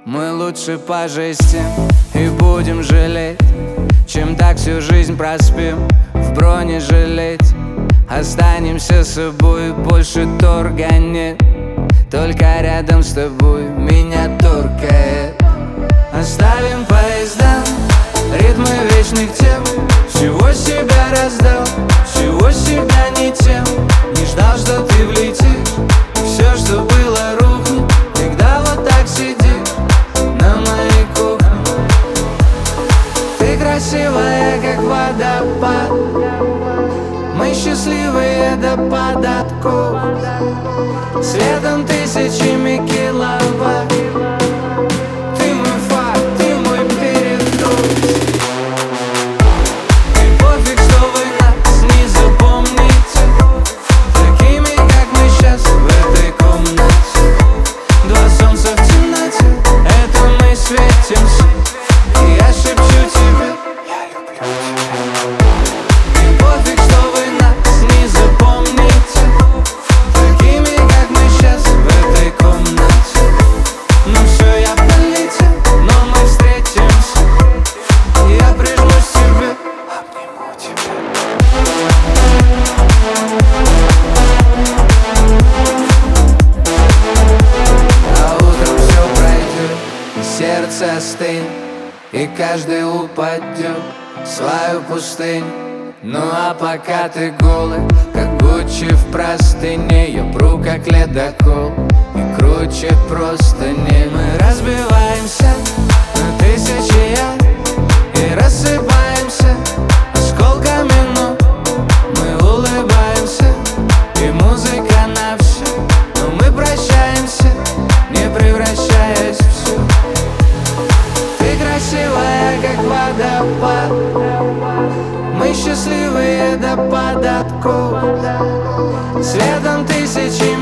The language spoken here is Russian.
Мы лучше пожестим и будем жалеть, чем так всю жизнь проспим в бронежилете. Останемся собой, больше торга нет, только рядом с тобой меня торкает. Оставим поезда, ритмы вечных тем. Всего себя раздал, всего себя не тем. Не ждал, что ты влетишь, все, что было, рухнет. Всегда вот так сидишь на моей кухне. Ты красивая, как водопад, мы счастливые до подотков, светом тысячами киловатт. Ты мой факт, ты мой передоз. И пофиг, что вы нас не запомните такими, как мы сейчас в этой комнате. Два солнца в темноте, это мы светимся. И я шепчу тебе: я люблю тебя. И пофиг, что вы нас не запомните такими, как мы сейчас в этой комнате. Ну все, я полетел, но мы встретимся. Я прижмусь к тебе, обниму тебя. А утром все пройдет, и сердце остынет, и каждый упадет в свою пустыню. Ну а пока ты голый, как Гуччи в простыне, я пру как ледокол и круче простыни. Мы разбиваемся на тысячи я и рассыпаемся осколками, но мы улыбаемся, и музыка на все. Но мы прощаемся, не превращаясь в все. Ты красивая, как водопад, мы счастливые до подотков, светом тысячи